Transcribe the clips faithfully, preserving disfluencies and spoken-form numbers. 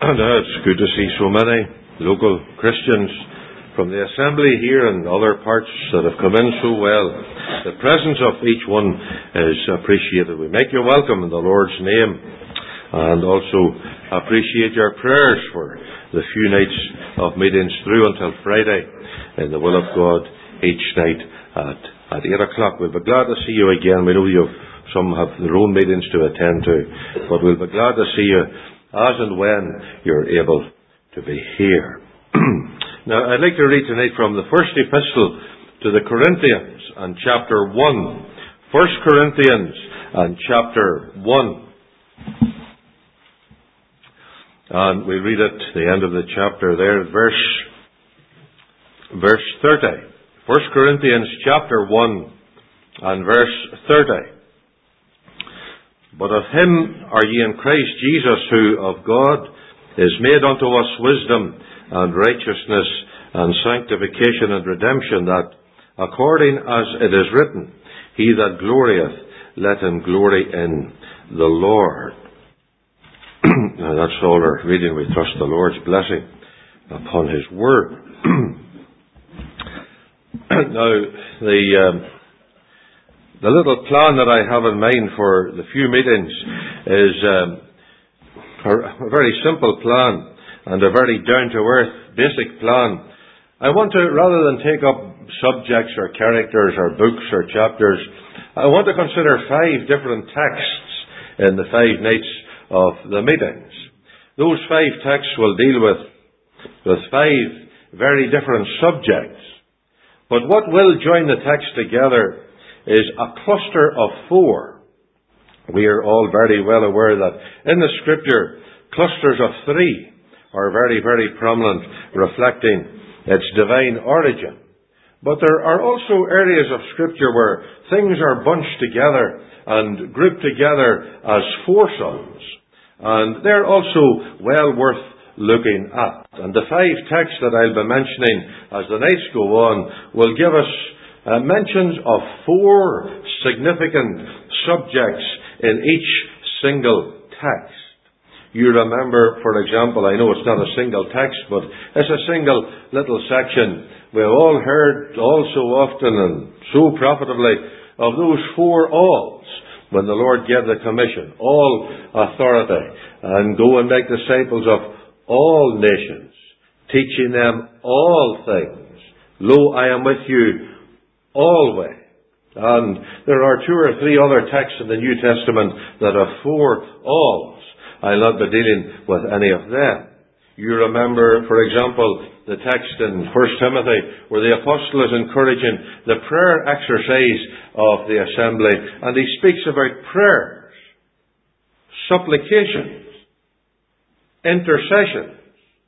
And uh, it's good to see so many local Christians from the assembly here and other parts that have come in so well. The presence of each one is appreciated. We make you welcome in the Lord's name, and also appreciate your prayers for the few nights of meetings through until Friday in the will of God each night at, at eight o'clock. We'll be glad to see you again. We know you've, some have their own meetings to attend to, but we'll be glad to see you as and when you're able to be here. Now, I'd like to read tonight from the first epistle to the Corinthians and chapter one. First Corinthians and chapter one. And we read at the end of the chapter there, verse, verse thirty. First Corinthians chapter one and verse thirty. But of him are ye in Christ Jesus, who of God is made unto us wisdom and righteousness and sanctification and redemption, that according as it is written, he that glorieth, let him glory in the Lord. Now that's all our reading. We trust the Lord's blessing upon his word. Now, the... Um, The little plan that I have in mind for the few meetings is um, a very simple plan and a very down-to-earth, basic plan. I want to, rather than take up subjects or characters or books or chapters, I want to consider five different texts in the five nights of the meetings. Those five texts will deal with, with five very different subjects. But what will join the text together is a cluster of four. We are all very well aware that in the Scripture, clusters of three are very, very prominent, reflecting its divine origin. But there are also areas of Scripture where things are bunched together and grouped together as foursomes. And they're also well worth looking at. And the five texts that I'll be mentioning as the nights go on will give us Uh, mentions of four significant subjects in each single text. You remember, for example, I know it's not a single text, but it's a single little section. We've all heard all so often and so profitably of those four alls when the Lord gave the commission, all authority, and go and make disciples of all nations, teaching them all things. Lo, I am with you always. And there are two or three other texts in the New Testament that have four alls. I'll not be dealing with any of them. You remember, for example, the text in First Timothy where the apostle is encouraging the prayer exercise of the assembly, and he speaks about prayers, supplications, intercessions,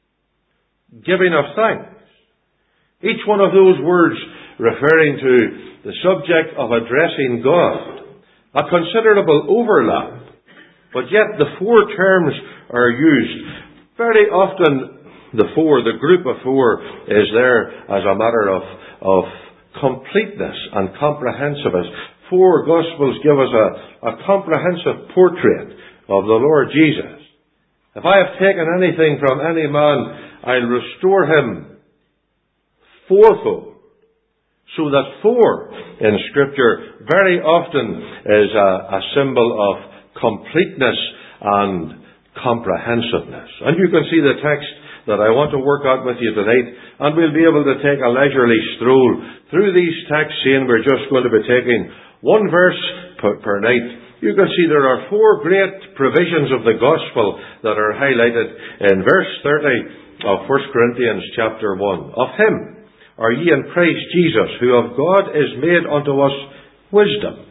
giving of thanks. Each one of those words referring to the subject of addressing God. A considerable overlap. But yet the four terms are used. Very often the four, the group of four, is there as a matter of, of completeness and comprehensiveness. Four Gospels give us a, a comprehensive portrait of the Lord Jesus. If I have taken anything from any man, I'll restore him fourfold. So that four in Scripture very often is a, a symbol of completeness and comprehensiveness. And you can see the text that I want to work out with you tonight, and we'll be able to take a leisurely stroll through these texts, seeing we're just going to be taking one verse per, per night. You can see there are four great provisions of the gospel that are highlighted in verse thirty of First Corinthians chapter one. Of him are ye in Christ Jesus, who of God is made unto us wisdom,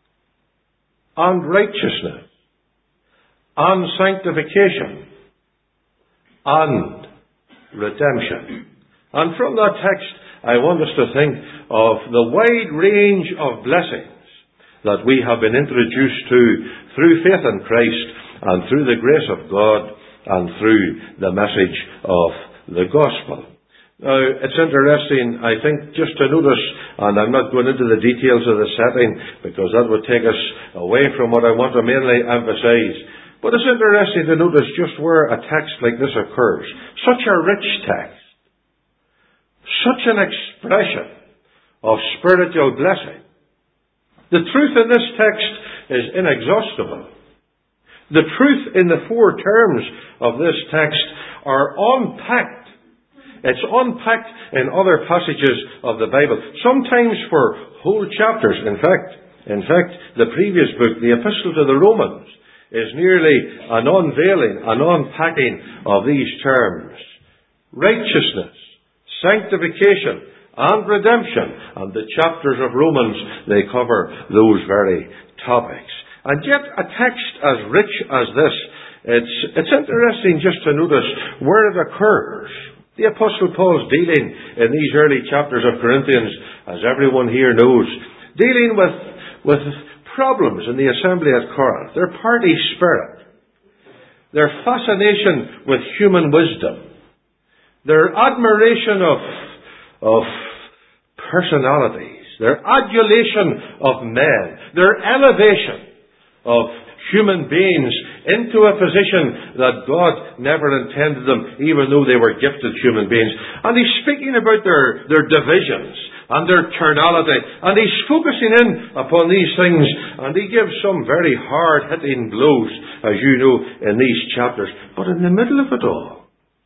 and righteousness, and sanctification, and redemption. And from that text, I want us to think of the wide range of blessings that we have been introduced to through faith in Christ, and through the grace of God, and through the message of the gospel. Now, it's interesting, I think, just to notice, and I'm not going into the details of the setting, because that would take us away from what I want to mainly emphasize. But it's interesting to notice just where a text like this occurs. Such a rich text. Such an expression of spiritual blessing. The truth in this text is inexhaustible. The truth in the four terms of this text are unpacked. It's unpacked in other passages of the Bible, sometimes for whole chapters. In fact, in fact, the previous book, the Epistle to the Romans, is nearly an unveiling, an unpacking of these terms. Righteousness, sanctification, and redemption. And the chapters of Romans, they cover those very topics. And yet, a text as rich as this, it's, it's interesting just to notice where it occurs. The Apostle Paul's dealing in these early chapters of Corinthians, as everyone here knows, dealing with, with problems in the assembly at Corinth. Their party spirit. Their fascination with human wisdom. Their admiration of, of personalities. Their adulation of men. Their elevation of human beings into a position that God never intended them, even though they were gifted human beings. And he's speaking about their, their divisions and their carnality, and he's focusing in upon these things, and he gives some very hard-hitting blows, as you know, in these chapters. But in the middle of it all,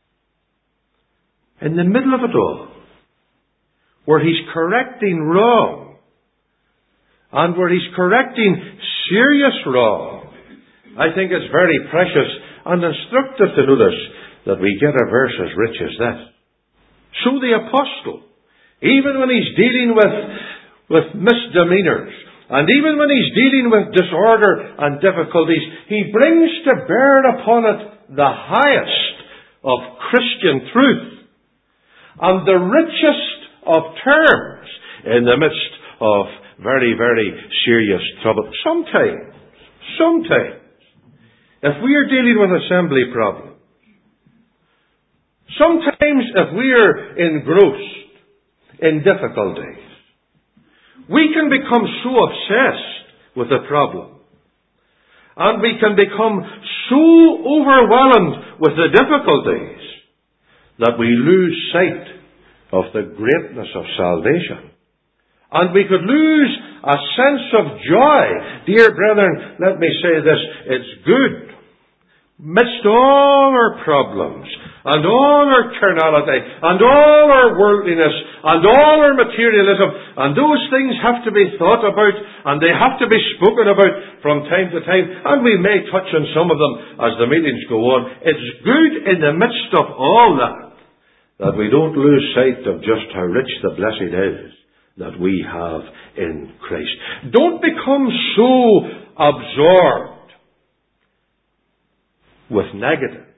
in the middle of it all, where he's correcting wrong, and where he's correcting serious wrong, I think it's very precious and instructive to notice that we get a verse as rich as that. So the apostle, even when he's dealing with, with misdemeanors, and even when he's dealing with disorder and difficulties, he brings to bear upon it the highest of Christian truth and the richest of terms in the midst of very, very serious trouble. Sometimes, sometimes, if we are dealing with assembly problems, sometimes if we are engrossed in difficulties, we can become so obsessed with the problem, and we can become so overwhelmed with the difficulties that we lose sight of the greatness of salvation. And we could lose a sense of joy. Dear brethren, let me say this. It's good, amidst all our problems, and all our carnality, and all our worldliness, and all our materialism, and those things have to be thought about, and they have to be spoken about from time to time, and we may touch on some of them as the meetings go on. It's good in the midst of all that, that we don't lose sight of just how rich the blessing is that we have in Christ. Don't become so absorbed with negatives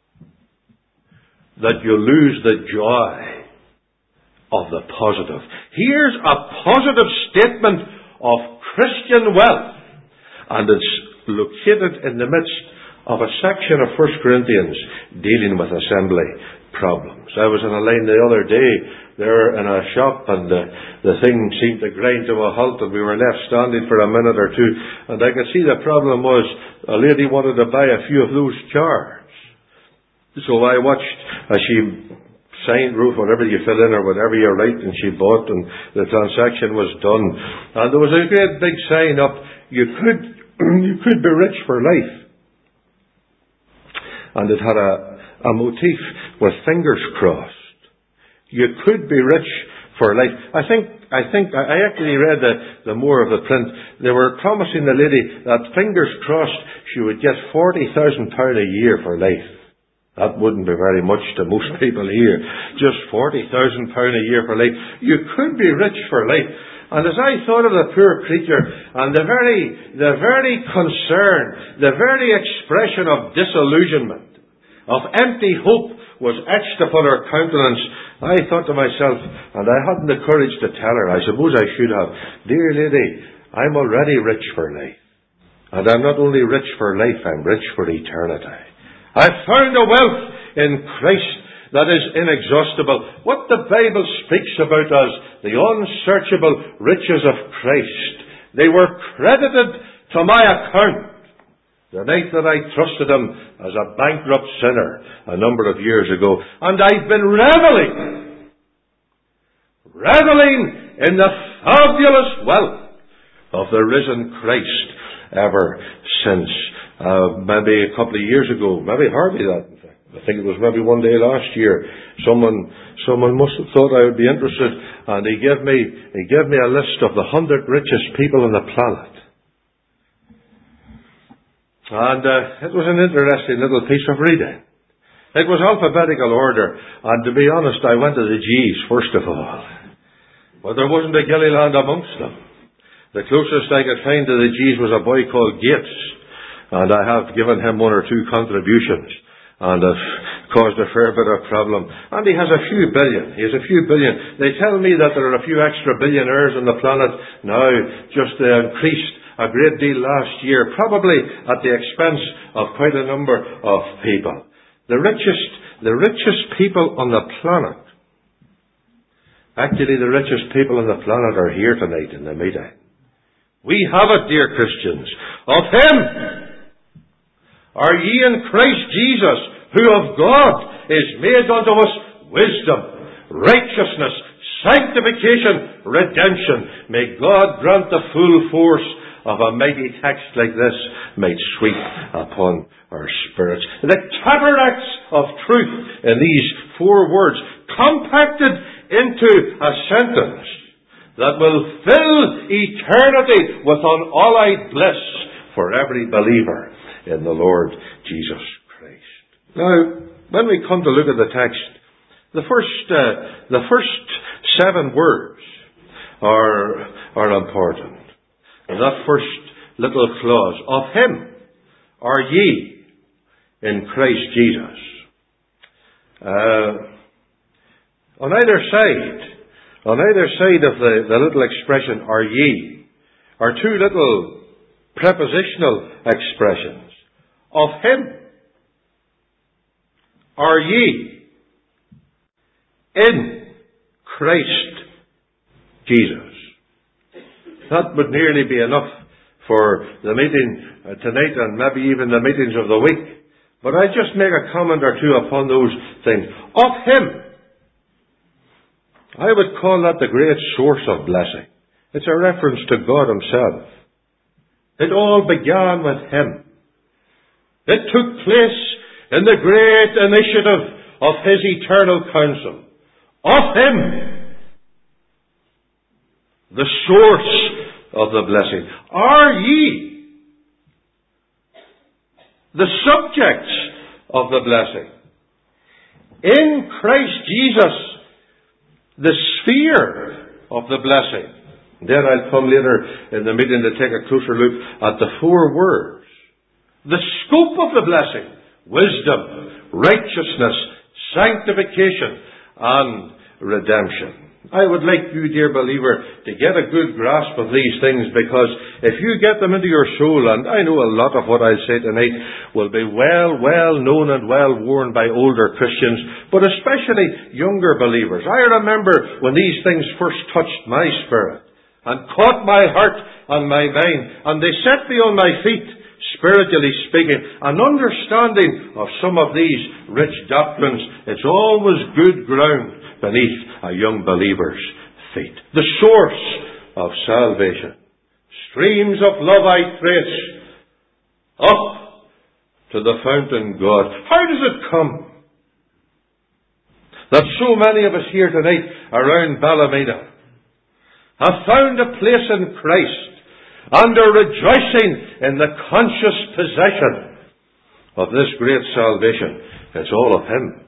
that you lose the joy of the positive. Here's a positive statement of Christian wealth, and it's located in the midst of a section of First Corinthians dealing with assembly problems. I was in a line the other day there in a shop, and the, the thing seemed to grind to a halt, and we were left standing for a minute or two, and I could see the problem was a lady wanted to buy a few of those jars. So I watched as she signed, wrote whatever you fill in or whatever you write, and she bought, and the transaction was done. And there was a great big sign up, you could, you could be rich for life. And it had a, a motif with fingers crossed. You could be rich for life. I think, I think, I actually read the, the more of the print. They were promising the lady that, fingers crossed, she would get forty thousand pounds a year for life. That wouldn't be very much to most people here. Just forty thousand pounds a year for life. You could be rich for life. And as I thought of the poor creature, and the very, the very concern, the very expression of disillusionment, of empty hope was etched upon her countenance, I thought to myself, and I hadn't the courage to tell her, I suppose I should have, dear lady, I'm already rich for life. And I'm not only rich for life, I'm rich for eternity. I've found a wealth in Christ that is inexhaustible. What the Bible speaks about as the unsearchable riches of Christ, they were credited to my account The night that I trusted Him as a bankrupt sinner a number of years ago. And I've been reveling, reveling in the fabulous wealth of the risen Christ ever since. Uh, maybe a couple of years ago, maybe hardly that, in fact. I think it was maybe one day last year, someone someone must have thought I would be interested, and he gave me he gave me a list of the hundred richest people on the planet. And uh, it was an interesting little piece of reading. It was alphabetical order, and to be honest, I went to the G's first of all. But there wasn't a Gilliland amongst them. The closest I could find to the G's was a boy called Gates, and I have given him one or two contributions, and have caused a fair bit of problem. And he has a few billion. He has a few billion. They tell me that there are a few extra billionaires on the planet now, just uh, increased a great deal last year, probably at the expense of quite a number of people. The richest, the richest people on the planet, actually the richest people on the planet are here tonight in the meeting. We have it, dear Christians. Of Him are ye in Christ Jesus, who of God is made unto us wisdom, righteousness, sanctification, redemption. May God grant the full force of a mighty text like this might sweep upon our spirits. The cataracts of truth in these four words, compacted into a sentence that will fill eternity with unallied bliss for every believer in the Lord Jesus Christ. Now, when we come to look at the text, the first uh, the first seven words are are important. And that first little clause, of Him are ye in Christ Jesus. Uh, on either side, on either side of the, the little expression, are ye, are two little prepositional expressions. Of Him are ye in Christ Jesus. That would nearly be enough for the meeting tonight and maybe even the meetings of the week. But I just make a comment or two upon those things. Of Him, I would call that the great source of blessing. It's a reference to God Himself. It all began with Him. It took place in the great initiative of His eternal counsel. Of Him, the source of the blessing. Are ye the subjects of the blessing? In Christ Jesus, the sphere of the blessing. Then I'll come later in the meeting to take a closer look at the four words. The scope of the blessing: wisdom, righteousness, sanctification, and redemption. I would like you, dear believer, to get a good grasp of these things, because if you get them into your soul, and I know a lot of what I'll say tonight will be well, well known and well worn by older Christians, but especially younger believers. I remember when these things first touched my spirit and caught my heart and my mind, and they set me on my feet, spiritually speaking, an understanding of some of these rich doctrines. It's always good ground beneath a young believer's feet. The source of salvation. Streams of love I trace up to the fountain God. How does it come that so many of us here tonight around Ballymena have found a place in Christ and are rejoicing in the conscious possession of this great salvation? It's all of Him.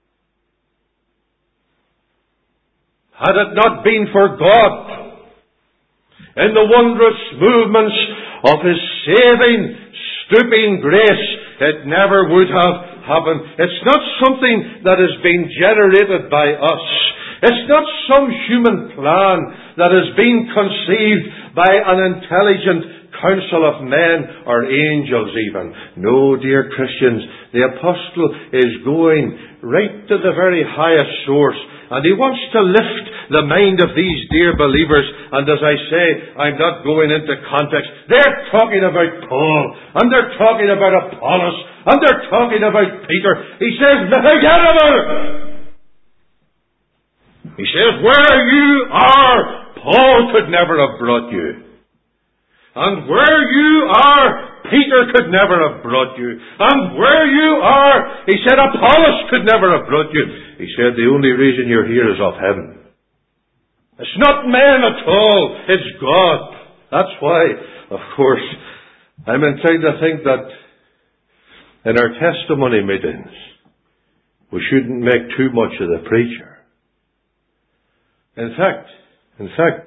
Had it not been for God in the wondrous movements of His saving, stooping grace, it never would have happened. It's not something that has been generated by us. It's not some human plan that has been conceived by an intelligent council of men or angels even. No, dear Christians, the apostle is going right to the very highest source And He wants to lift the mind of these dear believers. And as I say, I'm not going into context. They're talking about Paul, and they're talking about Apollos, and they're talking about Peter. He says, forget about it. He says, where you are, Paul could never have brought you. And where you are, Peter could never have brought you. And where you are, he said, Apollos could never have brought you. He said, the only reason you're here is of heaven. It's not men at all. It's God. That's why, of course, I'm inclined to think that in our testimony meetings, we shouldn't make too much of the preacher. In fact, in fact,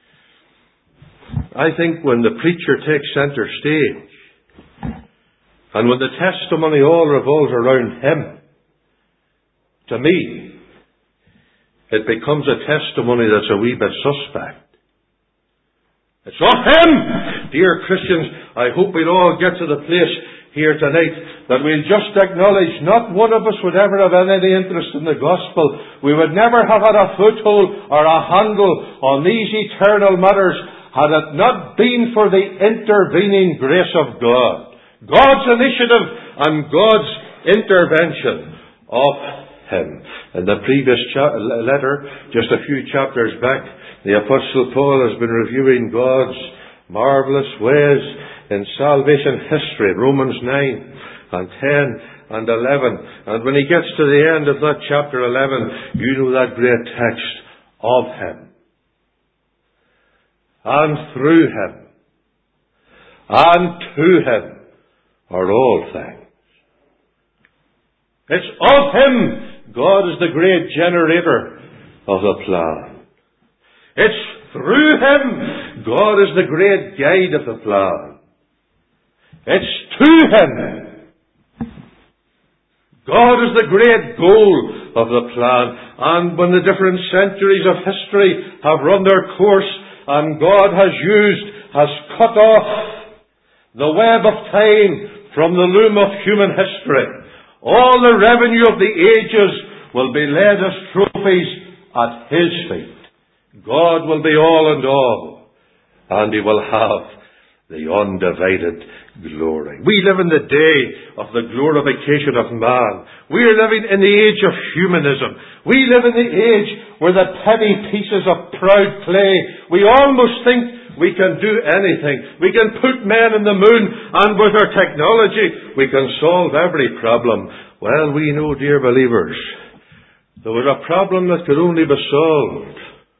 I think when the preacher takes center stage, and when the testimony all revolves around him, to me, it becomes a testimony that's a wee bit suspect. It's of him! Dear Christians, I hope we'll all get to the place here tonight that we'll just acknowledge not one of us would ever have any interest in the gospel. We would never have had a foothold or a handle on these eternal matters had it not been for the intervening grace of God. God's initiative and God's intervention of Him. In the previous cha- letter, just a few chapters back, the Apostle Paul has been reviewing God's marvellous ways in salvation history, Romans nine and ten and eleven. And when he gets to the end of that chapter eleven, you know that great text, of Him, and through Him, and to Him are all things. It's of Him. God is the great generator of the plan. It's through Him. God is the great guide of the plan. It's to Him. God is the great goal of the plan. And when the different centuries of history have run their course and God has used, has cut off the web of time from the loom of human history, all the revenue of the ages will be laid as trophies at His feet. God will be all and all, and He will have the undivided glory. We live in the day of the glorification of man. We are living in the age of humanism. We live in the age where the petty pieces of proud clay, we almost think we can do anything. We can put men in the moon, and with our technology we can solve every problem. Well, we know, dear believers, there was a problem that could only be solved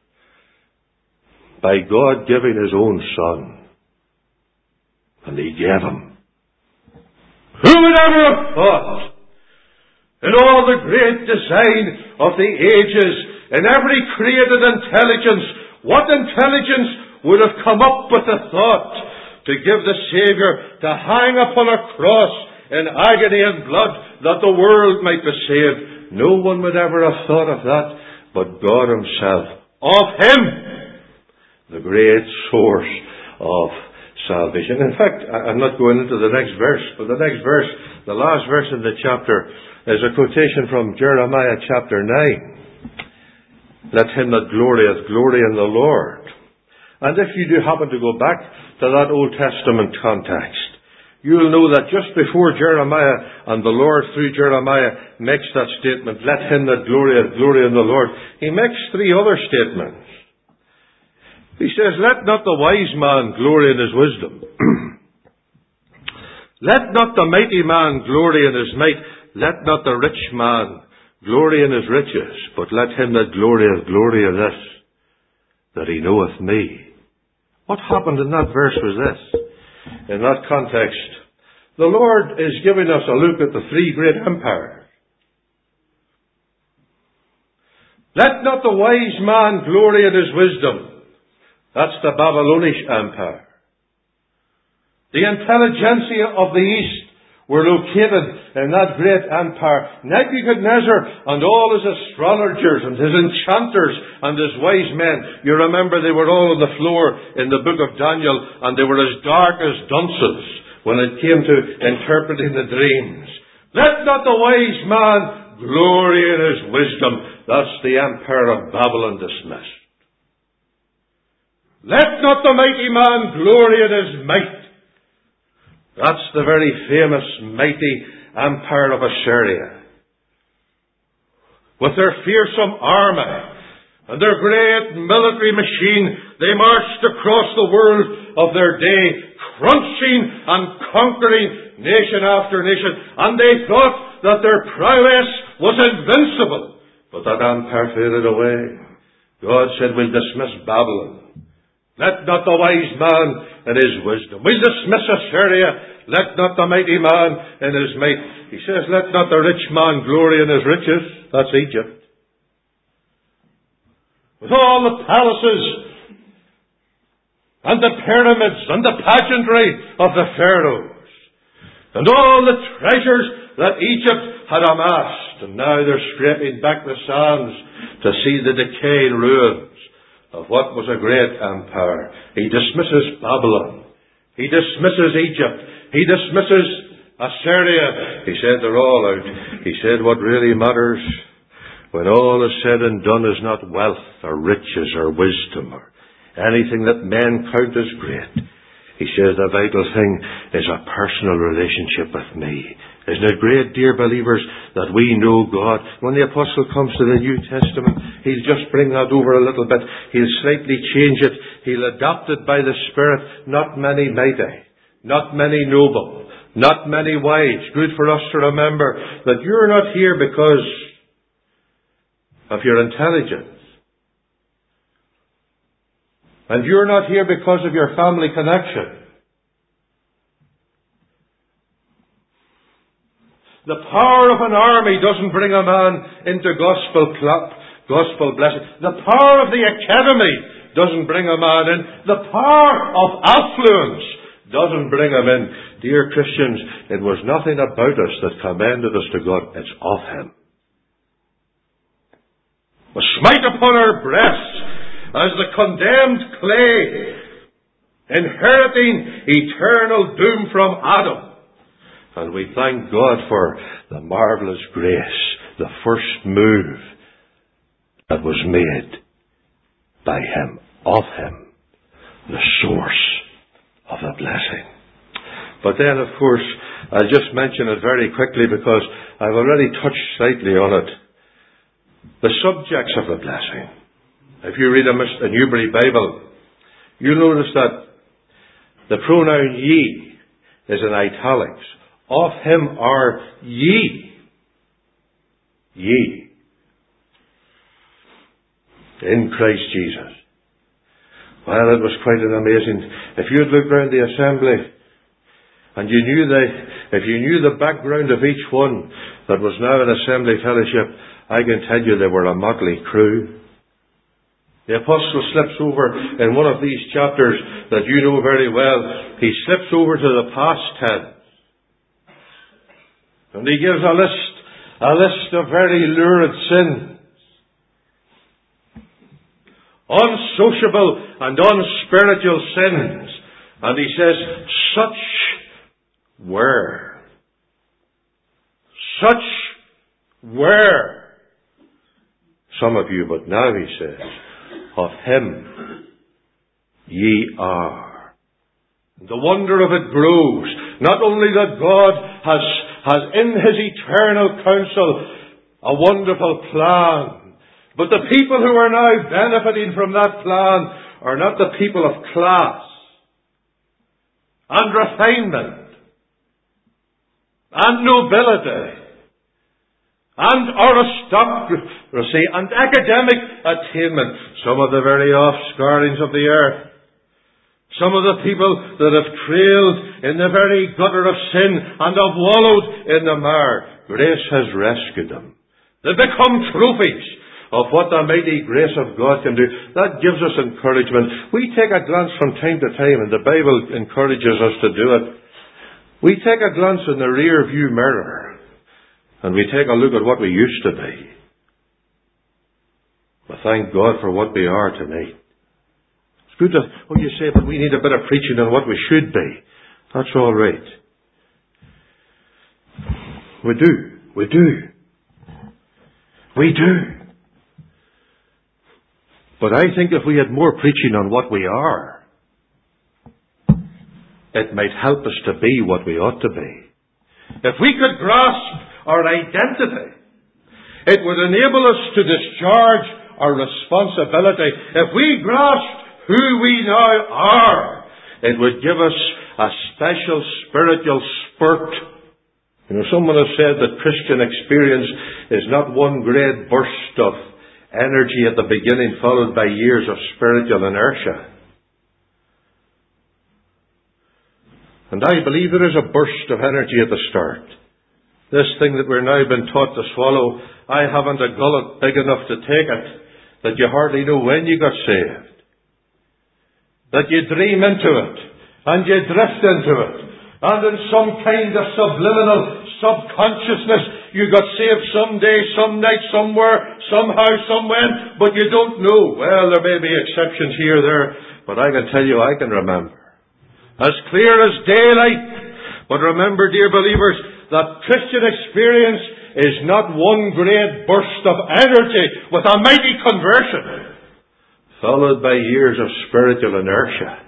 by God giving His own Son. And He gave Him. Who would ever have thought, in all the great design of the ages, in every created intelligence, what intelligence would have come up with the thought to give the Saviour to hang upon a cross in agony and blood that the world might be saved? No one would ever have thought of that but God Himself. Of Him, the great source of salvation. In fact, I'm not going into the next verse, but the next verse, the last verse in the chapter, is a quotation from Jeremiah chapter nine. Let him that glorieth glory in the Lord. And if you do happen to go back to that Old Testament context, you'll know that just before Jeremiah and the Lord through Jeremiah makes that statement, let him that glorieth glory in the Lord, He makes three other statements. He says, let not the wise man glory in his wisdom. Let not the mighty man glory in his might. Let not the rich man glory in his riches. But let him that glorieth glory in this, that he knoweth me. What happened in that verse was this. In that context, the Lord is giving us a look at the three great empires. Let not the wise man glory in his wisdom. That's the Babylonish Empire. The intelligentsia of the East were located in that great empire. Nebuchadnezzar and all his astrologers and his enchanters and his wise men. You remember they were all on the floor in the book of Daniel, and they were as dark as dunces when it came to interpreting the dreams. Let not the wise man glory in his wisdom. That's the empire of Babylon dismissed. Let not the mighty man glory in his might. That's the very famous mighty empire of Assyria. With their fearsome army and their great military machine, they marched across the world of their day, crunching and conquering nation after nation, and they thought that their prowess was invincible. But that empire faded away. God said, we'll dismiss Babylon. Let not the wise man in his wisdom. We'll dismiss Assyria. Let not the mighty man in his might. He says, let not the rich man glory in his riches. That's Egypt. With all the palaces and the pyramids and the pageantry of the pharaohs and all the treasures that Egypt had amassed. And now they're scraping back the sands to see the decaying ruins of what was a great empire. He dismisses Babylon. He dismisses Egypt. He dismisses Assyria. He said they're all out. He said what really matters when all is said and done is not wealth or riches or wisdom or anything that men count as great. He says the vital thing is a personal relationship with me. Isn't it great, dear believers, that we know God? When the apostle comes to the New Testament, he'll just bring that over a little bit. He'll slightly change it. He'll adapt it by the Spirit. Not many mighty, not many noble, not many wise. Good for us to remember that you're not here because of your intelligence. And you're not here because of your family connection. The power of an army doesn't bring a man into gospel cl- gospel blessing. The power of the academy doesn't bring a man in. The power of affluence doesn't bring him in. Dear Christians, it was nothing about us that commended us to God. It's of Him. We smite upon our breasts as the condemned clay, inheriting eternal doom from Adam. And we thank God for the marvelous grace, the first move that was made by Him, of Him, the source of the blessing. But then, of course, I'll just mention it very quickly because I've already touched slightly on it. The subjects of the blessing. If you read a, a Newbury Bible, you'll notice that the pronoun ye is in italics. Of Him are ye. Ye. In Christ Jesus. Well, it was quite an amazing... If you had looked around the assembly and you knew the, if you knew the background of each one that was now an assembly fellowship, I can tell you they were a motley crew. The apostle slips over in one of these chapters that you know very well. He slips over to the past tense. And he gives a list, a list of very lurid sins. Unsociable and unspiritual sins. And he says, such were. Such were. Some of you, but now he says, of Him ye are. The wonder of it grows. Not only that God has, has in His eternal counsel a wonderful plan, but the people who are now benefiting from that plan are not the people of class and refinement and nobility and aristocracy and academic attainment. Some of the very offscourings of the earth. Some of the people that have trailed in the very gutter of sin and have wallowed in the mire. Grace has rescued them. They become trophies of what the mighty grace of God can do. That gives us encouragement. We take a glance from time to time, and the Bible encourages us to do it. We take a glance in the rear view mirror, and we take a look at what we used to be. We thank God for what we are tonight. It's good to, oh, you say, but we need a bit of preaching on what we should be. That's all right. We do. We do. We do. But I think if we had more preaching on what we are, it might help us to be what we ought to be. If we could grasp our identity, it would enable us to discharge our responsibility. If we grasped who we now are, it would give us a special spiritual spurt. You know, someone has said that Christian experience is not one great burst of energy at the beginning followed by years of spiritual inertia. And I believe there is a burst of energy at the start. This thing that we're now been taught to swallow, I haven't a gullet big enough to take it, that you hardly know when you got saved. That you dream into it, and you drift into it, and in some kind of subliminal subconsciousness, you got saved someday, some night, somewhere, somehow, somewhen, but you don't know. Well, there may be exceptions here or there, but I can tell you I can remember. As clear as daylight. But remember, dear believers, that Christian experience is not one great burst of energy with a mighty conversion, followed by years of spiritual inertia.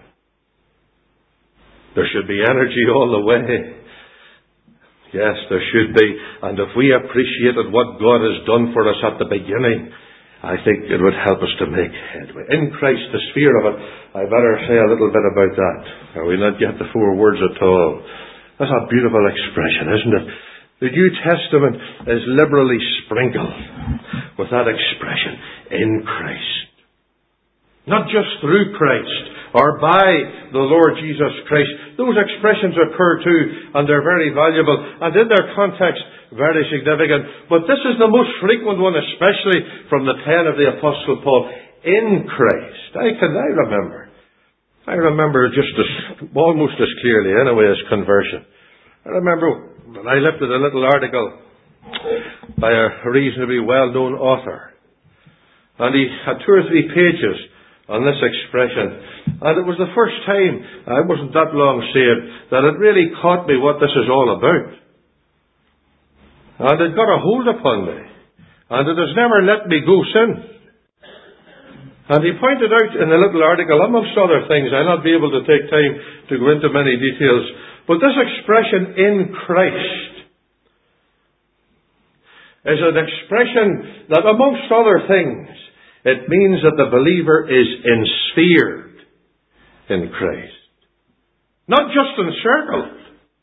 There should be energy all the way. Yes, there should be. And if we appreciated what God has done for us at the beginning, I think it would help us to make headway. In Christ, the sphere of it, I better say a little bit about that, or we'll not get the four words at all. That's a beautiful expression, isn't it? The New Testament is liberally sprinkled with that expression, in Christ. Not just through Christ, or by the Lord Jesus Christ. Those expressions occur too, and they're very valuable, and in their context, very significant. But this is the most frequent one, especially from the pen of the Apostle Paul. In Christ. I can, I remember. I remember just as, almost as clearly anyway as conversion. I remember when I lifted a little article by a reasonably well-known author. And he had two or three pages on this expression. And it was the first time, I wasn't that long saved, that it really caught me what this is all about. And it got a hold upon me. And it has never let me go since. And he pointed out in a little article, amongst other things, I'll not be able to take time to go into many details, but this expression, in Christ, is an expression that, amongst other things, it means that the believer is ensphered in Christ. Not just encircled,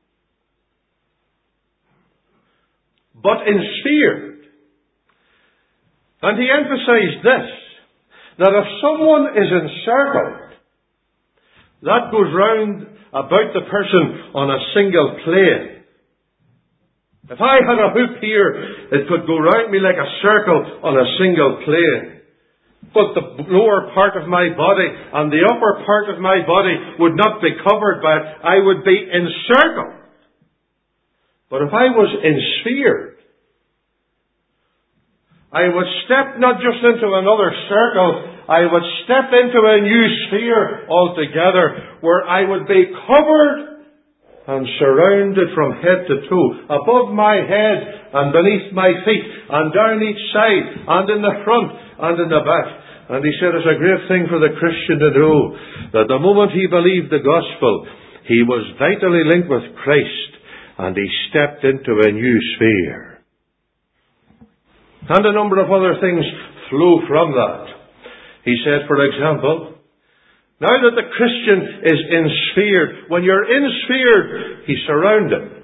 but ensphered. And he emphasized this, that if someone is encircled, that goes round about the person on a single plane. If I had a hoop here, it could go round me like a circle on a single plane. But the lower part of my body and the upper part of my body would not be covered by it. I would be encircled. But if I was ensphered, I would step not just into another circle, I would step into a new sphere altogether, where I would be covered and surrounded from head to toe, above my head and beneath my feet, and down each side, and in the front and in the back. And he said it's a great thing for the Christian to know that the moment he believed the gospel, he was vitally linked with Christ, and he stepped into a new sphere. And a number of other things flow from that. He said, for example, now that the Christian is ensphered, when you're ensphered, he's surrounded.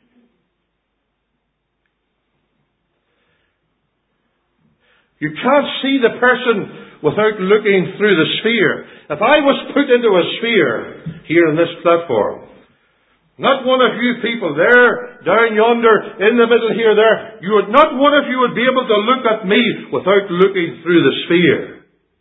You can't see the person without looking through the sphere. If I was put into a sphere here on this platform, not one of you people there, down yonder, in the middle here, there, you would, not one of you would be able to look at me without looking through the sphere.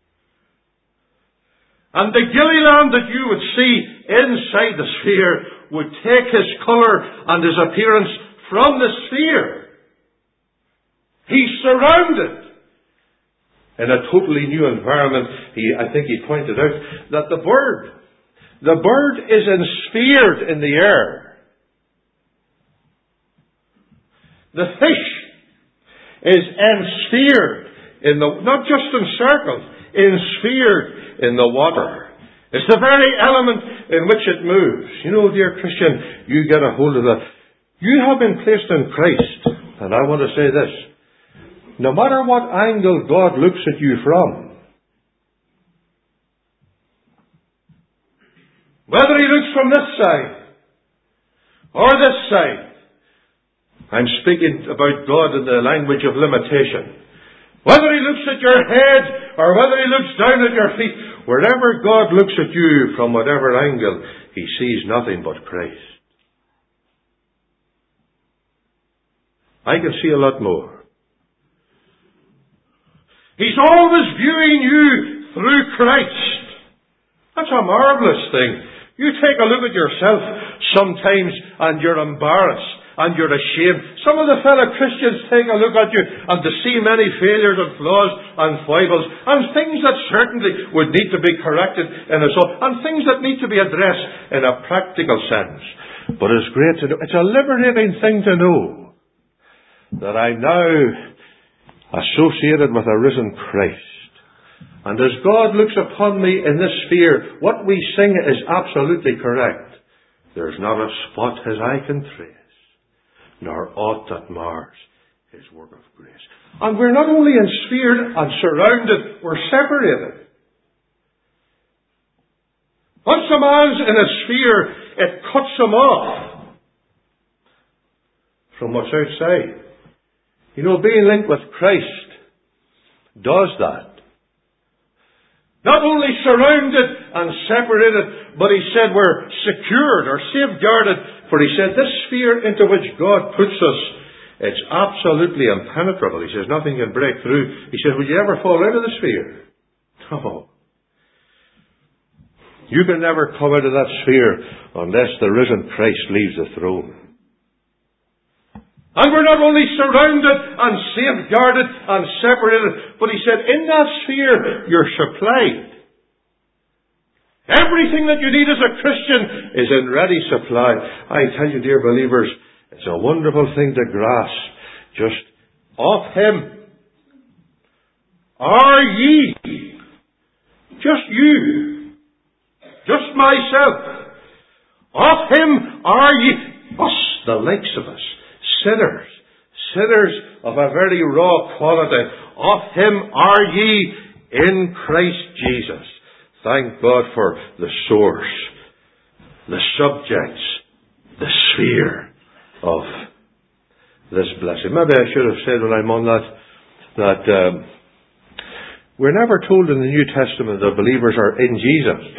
And the gillyland that you would see inside the sphere would take his colour and his appearance from the sphere. He's surrounded in a totally new environment. He, I think he pointed out that the bird, the bird is ensphered in the air. The fish is ensphered in the, not just encircled, ensphered in the water. It's the very element in which it moves. You know, dear Christian, you get a hold of that. You have been placed in Christ. And I want to say this. No matter what angle God looks at you from, whether He looks from this side or this side, I'm speaking about God in the language of limitation. Whether He looks at your head or whether He looks down at your feet, wherever God looks at you from whatever angle, He sees nothing but Christ. I can see a lot more. He's always viewing you through Christ. That's a marvelous thing. You take a look at yourself sometimes and you're embarrassed and you're ashamed. Some of the fellow Christians take a look at you and they see many failures and flaws and foibles and things that certainly would need to be corrected in us all and things that need to be addressed in a practical sense. But it's great to know. It's a liberating thing to know that I'm now associated with a risen Christ. And as God looks upon me in this sphere, what we sing is absolutely correct. There's not a spot his eye can trace, nor aught that mars his work of grace. And we're not only ensphered and surrounded, we're separated. Once a man's in a sphere, it cuts him off from what's outside. You know, being linked with Christ does that. Not only surrounded and separated, but he said we're secured or safeguarded. For he said this sphere into which God puts us, it's absolutely impenetrable. He says nothing can break through. He said, will you ever fall out of the sphere? No. You can never come out of that sphere unless the risen Christ leaves the throne. And we're not only surrounded and safeguarded and separated, but he said, in that sphere, you're supplied. Everything that you need as a Christian is in ready supply. I tell you, dear believers, it's a wonderful thing to grasp. Just of Him are ye. Just you. Just myself. Of Him are ye. Us, the likes of us. Sinners, sinners of a very raw quality. Of Him are ye in Christ Jesus. Thank God for the source, the subjects, the sphere of this blessing. Maybe I should have said when I'm on that, that um, we're never told in the New Testament that believers are in Jesus.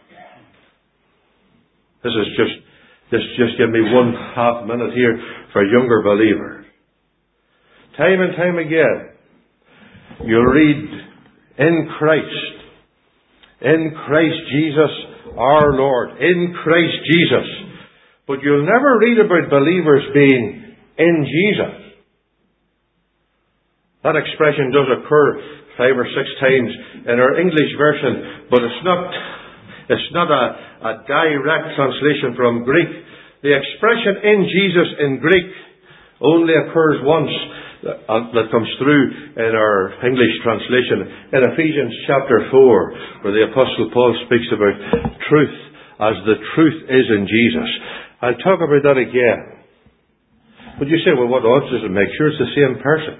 This is just This just give me one half minute here for younger believers. Time and time again, you'll read, in Christ, in Christ Jesus our Lord, in Christ Jesus. But you'll never read about believers being in Jesus. That expression does occur five or six times in our English version, but it's not It's not a, a direct translation from Greek. The expression in Jesus in Greek only occurs once that, uh, that comes through in our English translation in Ephesians chapter four, where the Apostle Paul speaks about truth as the truth is in Jesus. I'll talk about that again. But you say, well, what odds does it make? Sure, it's the same person.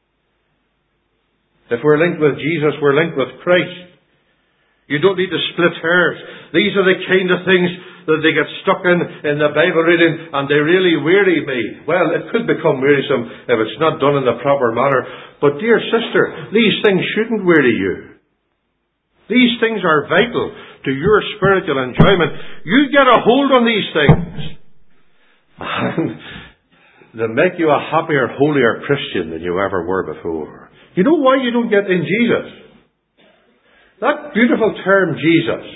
If we're linked with Jesus, we're linked with Christ. You don't need to split hairs. These are the kind of things that they get stuck in in the Bible reading and they really weary me. Well, it could become wearisome if it's not done in the proper manner. But dear sister, these things shouldn't weary you. These things are vital to your spiritual enjoyment. You get a hold on these things and they make you a happier, holier Christian than you ever were before. You know why you don't get in Jesus? That beautiful term, Jesus,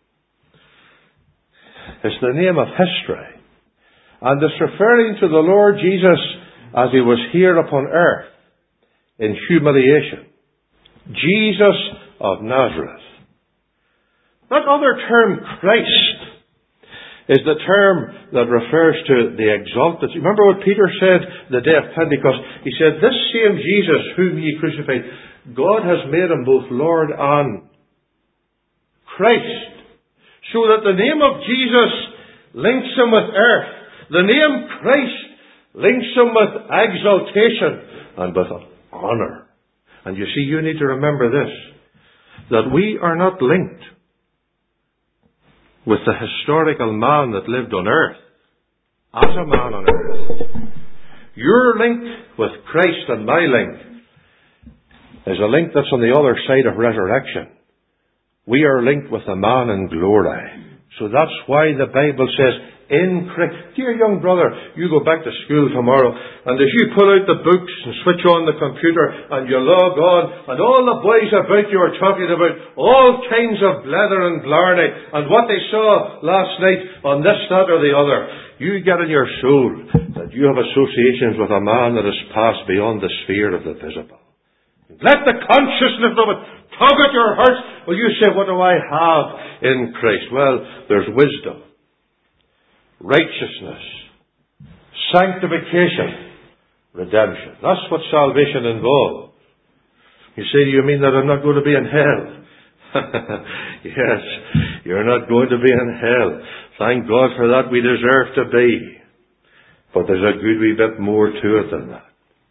is the name of history. And it's referring to the Lord Jesus as He was here upon earth in humiliation. Jesus of Nazareth. That other term, Christ, is the term that refers to the exalted. Remember what Peter said the day of Pentecost? He said, this same Jesus whom ye crucified, God has made him both Lord and Christ. So that the name of Jesus links him with earth. The name Christ links him with exaltation and with honour. And you see, you need to remember this, that we are not linked with the historical man that lived on earth, as a man on earth. Your link with Christ and my link is a link that's on the other side of resurrection. We are linked with a man in glory. So that's why the Bible says, in Christ. Dear young brother, you go back to school tomorrow, and as you pull out the books and switch on the computer, and you log on, and all the boys about you are talking about all kinds of blether and blarney, and what they saw last night on this, that, or the other, you get in your soul that you have associations with a man that has passed beyond the sphere of the visible. Let the consciousness of it tug at your heart. Well, you say, what do I have in Christ? Well, there's wisdom, righteousness, sanctification, redemption. That's what salvation involves. You say, do you mean that I'm not going to be in hell? Yes, you're not going to be in hell. Thank God for that. We deserve to be. But there's a good wee bit more to it than that.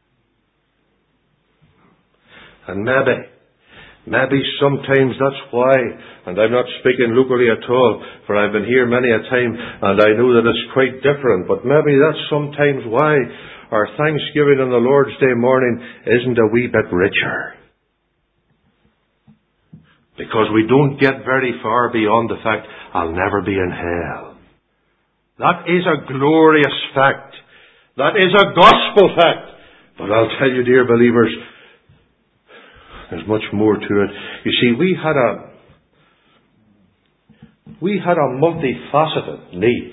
And maybe, maybe sometimes that's why, and I'm not speaking locally at all, for I've been here many a time, and I know that it's quite different, but maybe that's sometimes why our Thanksgiving on the Lord's Day morning isn't a wee bit richer. Because we don't get very far beyond the fact, I'll never be in hell. That is a glorious fact. That is a gospel fact. But I'll tell you, dear believers, there's much more to it. You see, we had a we had a multifaceted need.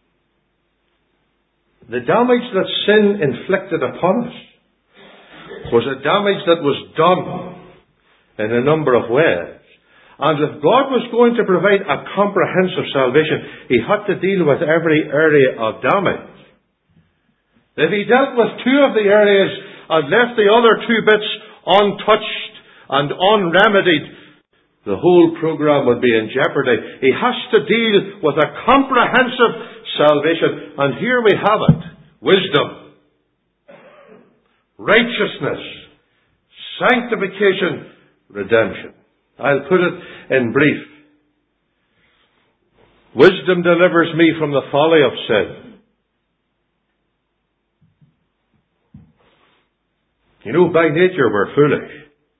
The damage that sin inflicted upon us was a damage that was done in a number of ways. And if God was going to provide a comprehensive salvation, He had to deal with every area of damage. If He dealt with two of the areas and left the other two bits untouched and unremedied, the whole program would be in jeopardy. He has to deal with a comprehensive salvation. And here we have it. Wisdom, righteousness, sanctification, redemption. I'll put it in brief. Wisdom delivers me from the folly of sin. You know, by nature we're foolish.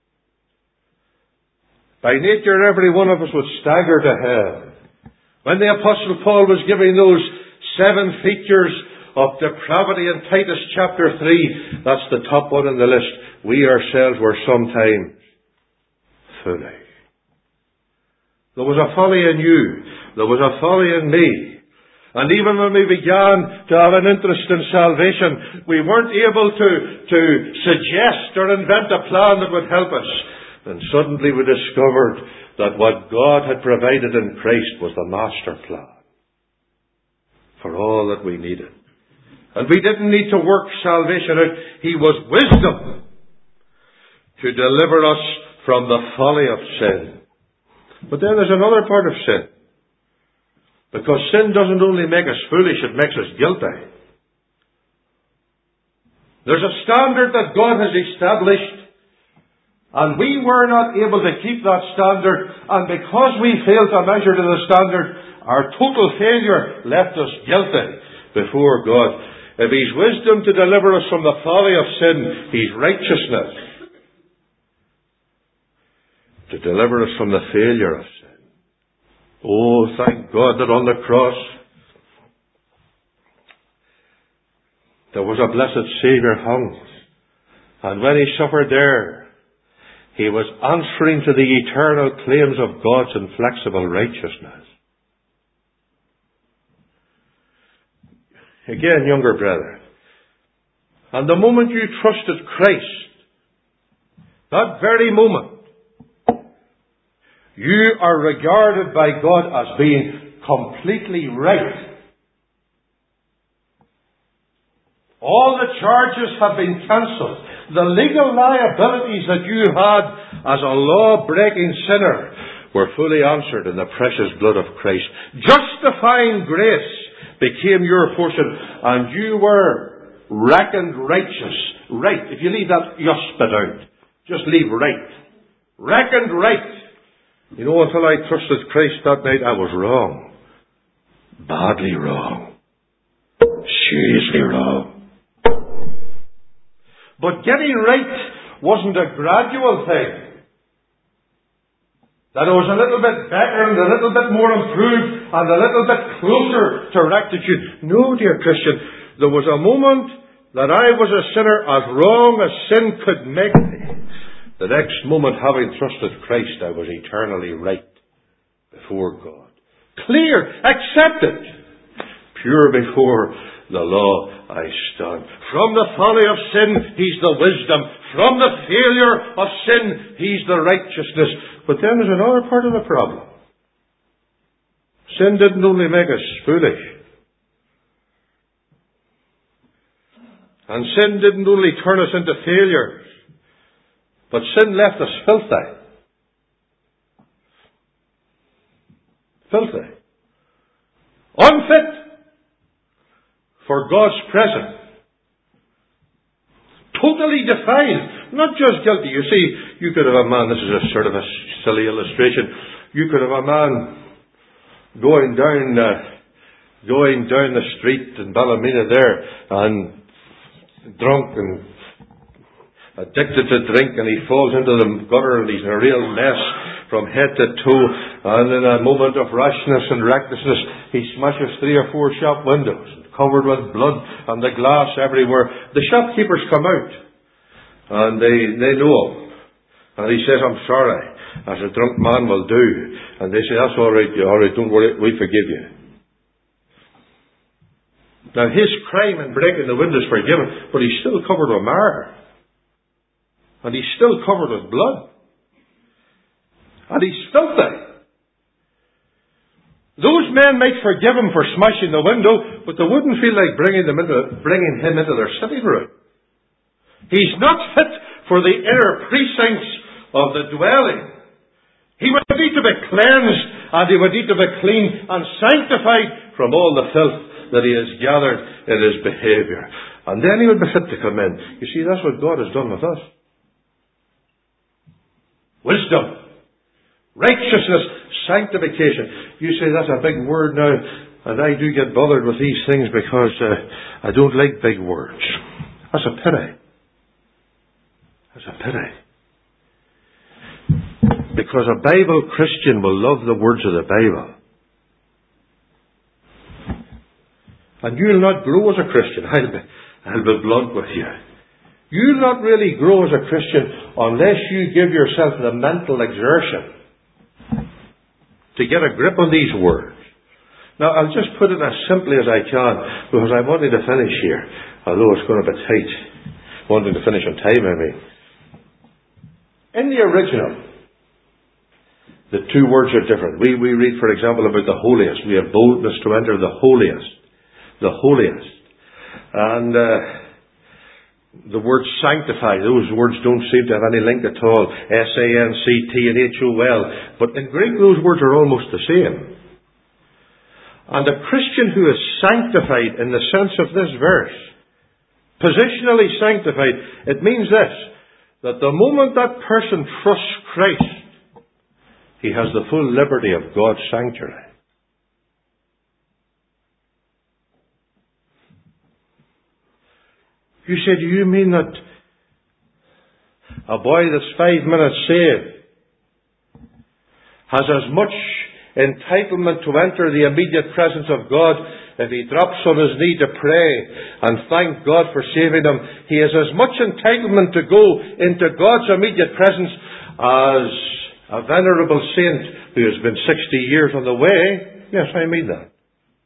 By nature, every one of us would stagger to hell. When the Apostle Paul was giving those seven features of depravity in Titus chapter three, that's the top one on the list. We ourselves were sometimes foolish. There was a folly in you. There was a folly in me. And even when we began to have an interest in salvation, we weren't able to, to suggest or invent a plan that would help us. And suddenly we discovered that what God had provided in Christ was the master plan for all that we needed. And we didn't need to work salvation out. He was wisdom to deliver us from the folly of sin. But then there's another part of sin. Because sin doesn't only make us foolish, it makes us guilty. There's a standard that God has established, and we were not able to keep that standard, and because we failed to measure to the standard, our total failure left us guilty before God. If He's wisdom to deliver us from the folly of sin, He's righteousness to deliver us from the failure of sin. Oh, thank God that on the cross there was a blessed Saviour hung, and when He suffered there, He was answering to the eternal claims of God's inflexible righteousness. Again, younger brethren, and the moment you trusted Christ, that very moment, you are regarded by God as being completely right All the charges have been cancelled. The legal liabilities that you had as a law-breaking sinner were fully answered in the precious blood of Christ. Justifying grace became your portion, and you were reckoned righteous. Right. If you leave that just bit out, just leave right. Reckoned right. You know, until I trusted Christ that night, I was wrong. Badly wrong. Seriously wrong. But getting right wasn't a gradual thing. That it was a little bit better and a little bit more improved and a little bit closer to rectitude. No, dear Christian, there was a moment that I was a sinner as wrong as sin could make me. The next moment, having trusted Christ, I was eternally right before God. Clear, accepted, pure before the law I stand. From the folly of sin, He's the wisdom. From the failure of sin, He's the righteousness. But then there's another part of the problem. Sin didn't only make us foolish. And sin didn't only turn us into failures. But sin left us filthy. Filthy. Unfit for God's presence. Totally defiled. Not just guilty. You see, you could have a man, this is a sort of a silly illustration, you could have a man going down uh, going down the street in Ballymena there, and drunk and addicted to drink, and he falls into the gutter and he's in a real mess from head to toe, and in a moment of rashness and recklessness he smashes three or four shop windows covered with blood and the glass everywhere. The shopkeepers come out and they, they know him, and he says, "I'm sorry," as a drunk man will do, and they say, "That's all right, all right, don't worry, we forgive you." Now his crime in breaking the window is forgiven, but he's still covered with mire. And he's still covered with blood. And he's filthy. Those men might forgive him for smashing the window, but they wouldn't feel like bringing, them into, bringing him into their sitting room. He's not fit for the inner precincts of the dwelling. He would need to be cleansed, and he would need to be clean and sanctified from all the filth that he has gathered in his behaviour. And then he would be fit to come in. You see, that's what God has done with us. Wisdom, righteousness, sanctification. You say that's a big word now, and I do get bothered with these things because uh, I don't like big words. That's a pity. That's a pity. Because a Bible Christian will love the words of the Bible. And you'll not grow as a Christian. I'll be, I'll be blunt with you. You'll not really grow as a Christian unless you give yourself the mental exertion to get a grip on these words. Now, I'll just put it as simply as I can, because I'm wanting to finish here, although it's going to be tight. Wanting to finish on time, I mean. In the original, the two words are different. We, we read, for example, about the holiest. We have boldness to enter the holiest. The holiest. And uh, the word sanctify, those words don't seem to have any link at all. S A N C T and H O L. But in Greek those words are almost the same. And a Christian who is sanctified in the sense of this verse, positionally sanctified, it means this, that the moment that person trusts Christ, he has the full liberty of God's sanctuary. You say, do you mean that a boy that's five minutes saved has as much entitlement to enter the immediate presence of God if he drops on his knee to pray and thank God for saving him? He has as much entitlement to go into God's immediate presence as a venerable saint who has been sixty years on the way. Yes, I mean that.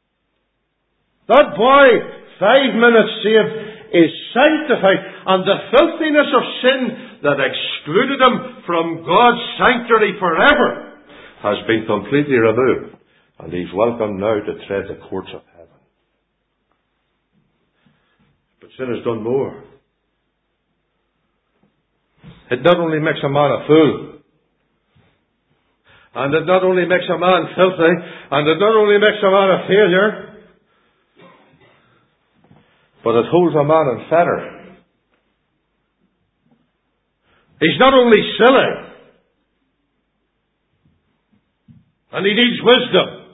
That boy, five minutes saved, is sanctified, and the filthiness of sin that excluded him from God's sanctuary forever has been completely removed, and he's welcome now to tread the courts of heaven. But But sin has done more. It not only makes a man a fool, and it not only makes a man filthy, and it not only makes a man a failure, but it holds a man in fetter. He's not only silly, and he needs wisdom,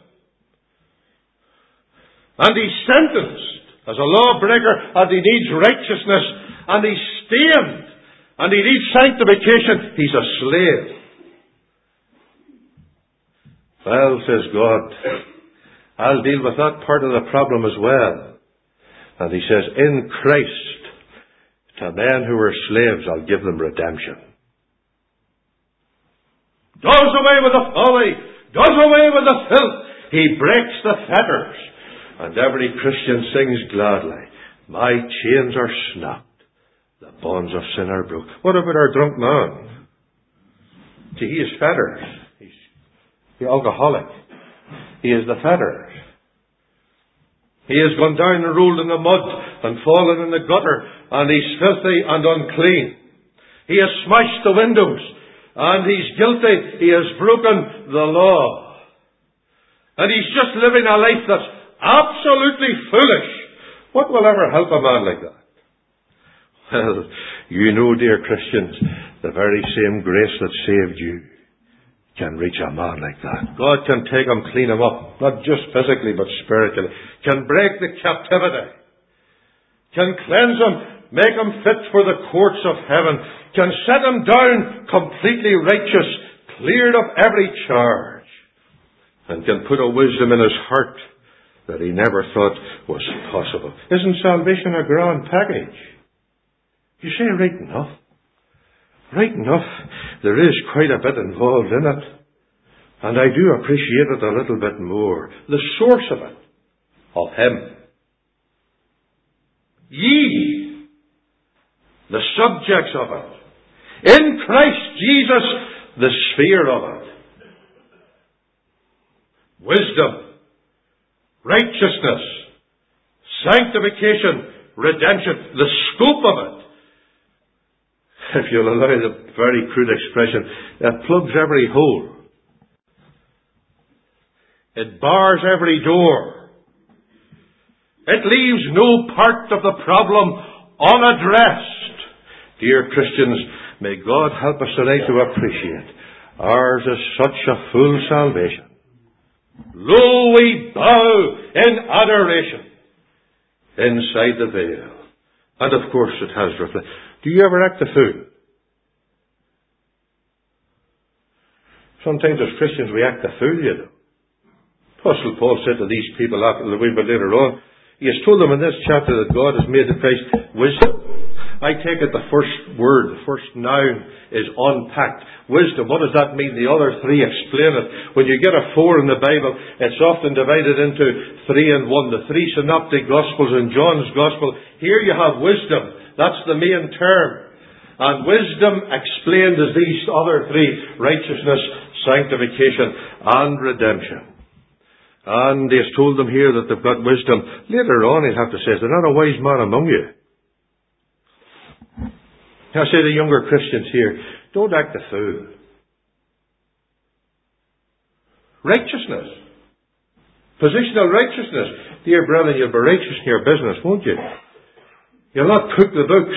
and he's sentenced as a lawbreaker, and he needs righteousness, and he's stained, and he needs sanctification. He's a slave. Well, says God, I'll deal with that part of the problem as well. And he says, in Christ, to men who are slaves, I'll give them redemption. Does away with the folly, does away with the filth. He breaks the fetters. And every Christian sings gladly, my chains are snapped, the bonds of sin are broke. What about our drunk man? See, he is fetters. He's the alcoholic. He is the fetters. He has gone down and rolled in the mud and fallen in the gutter, and he's filthy and unclean. He has smashed the windows, and he's guilty. He has broken the law. And he's just living a life that's absolutely foolish. What will ever help a man like that? Well, you know, dear Christians, the very same grace that saved you can reach a man like that. God can take him, clean him up, not just physically but spiritually. Can break the captivity. Can cleanse him, make him fit for the courts of heaven. Can set him down completely righteous, cleared of every charge. And can put a wisdom in his heart that he never thought was possible. Isn't salvation a grand package? You say, right enough. Right enough. There is quite a bit involved in it. And I do appreciate it a little bit more. The source of it. Of Him. Ye. The subjects of it. In Christ Jesus, the sphere of it. Wisdom. Righteousness. Sanctification. Redemption. The scope of it. If you'll allow the very crude expression, it plugs every hole. It bars every door. It leaves no part of the problem unaddressed. Dear Christians, may God help us tonight to appreciate ours is such a full salvation. Lo, we bow in adoration inside the veil. And of course it has reflected. Do you ever act the fool? Sometimes as Christians we act the fool, you know. Apostle Paul said to these people after a wee bit later on, he has told them in this chapter that God has made the Christ wisdom. I take it the first word, the first noun is unpacked. Wisdom, what does that mean? The other three explain it. When you get a four in the Bible, it's often divided into three and one. The three synoptic Gospels and John's Gospel. Here you have wisdom. That's the main term. And wisdom explained as these other three, righteousness, sanctification, and redemption. And he has told them here that they've got wisdom. Later on he'll have to say, is there not a wise man among you? I say to younger Christians here, don't act the fool. Righteousness. Positional righteousness. Dear brethren, you'll be righteous in your business, won't you? You'll not cook the books.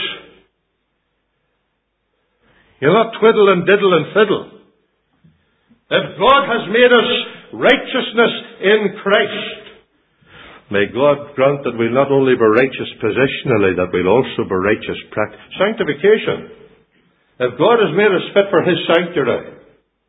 You'll not twiddle and diddle and fiddle. If God has made us righteousness in Christ, may God grant that we'll not only be righteous positionally, that we'll also be righteous practically. Sanctification. If God has made us fit for His sanctuary,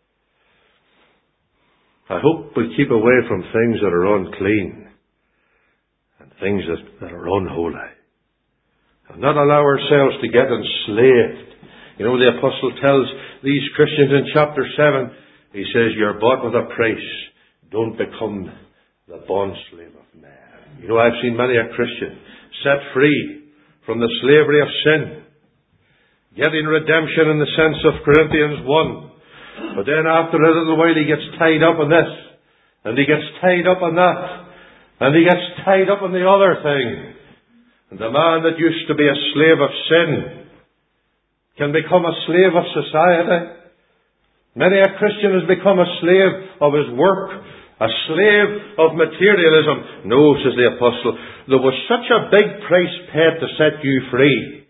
I hope we'll keep away from things that are unclean and things that, that are unholy. And not allow ourselves to get enslaved. You know, the Apostle tells these Christians in chapter seven, he says, you're bought with a price. Don't become the bondslave of man. You know, I've seen many a Christian set free from the slavery of sin, getting redemption in the sense of Corinthians one. But then after a little while he gets tied up in this, and he gets tied up in that, and he gets tied up in the other thing. And the man that used to be a slave of sin can become a slave of society. Many a Christian has become a slave of his work, a slave of materialism. No, says the apostle, there was such a big price paid to set you free.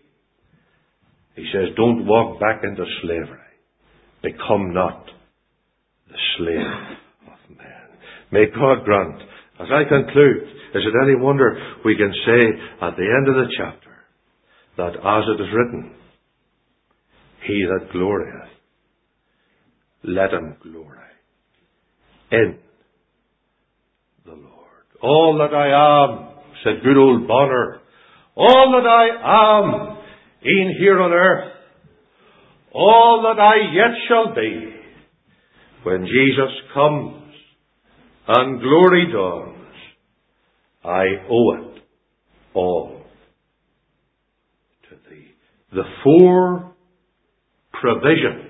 He says, don't walk back into slavery. Become not the slave of man. May God grant, as I conclude, is it any wonder we can say at the end of the chapter that as it is written, he that glorieth, let him glory in the Lord. All that I am, said good old Bonner, all that I am, e'en here on earth, all that I yet shall be, when Jesus comes and glory dawns, I owe it all to thee. The four provisions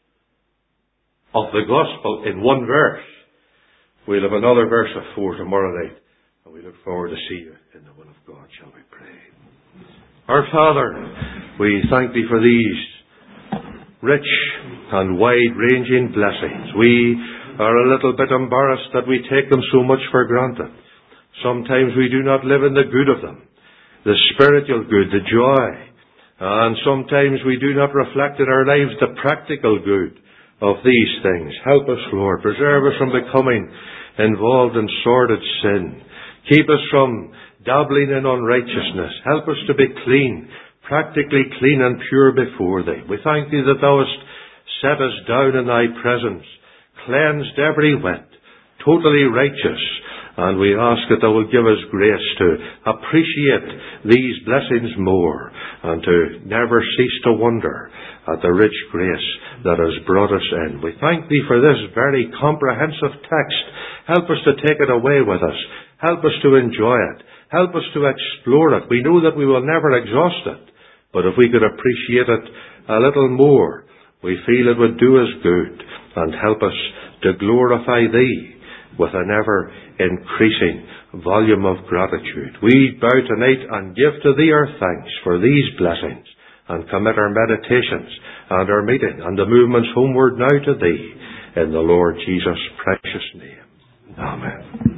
of the gospel in one verse. We'll have another verse of four tomorrow night, and we look forward to see you in the will of God. Shall we pray? Our Father, we thank thee for these rich and wide-ranging blessings. We are a little bit embarrassed that we take them so much for granted. Sometimes we do not live in the good of them, the spiritual good, the joy. And sometimes we do not reflect in our lives the practical good of these things. Help us, Lord. Preserve us from becoming involved in sordid sin. Keep us from dabbling in unrighteousness. Help us to be clean, practically clean and pure before thee. We thank thee that thou hast set us down in thy presence, cleansed every whit, totally righteous. And we ask that thou wilt give us grace to appreciate these blessings more and to never cease to wonder at the rich grace that has brought us in. We thank thee for this very comprehensive text. Help us to take it away with us. Help us to enjoy it. Help us to explore it. We know that we will never exhaust it, but if we could appreciate it a little more, we feel it would do us good and help us to glorify thee with an ever-increasing volume of gratitude. We bow tonight and give to thee our thanks for these blessings and commit our meditations and our meeting and the movements homeward now to thee in the Lord Jesus' precious name. Amen.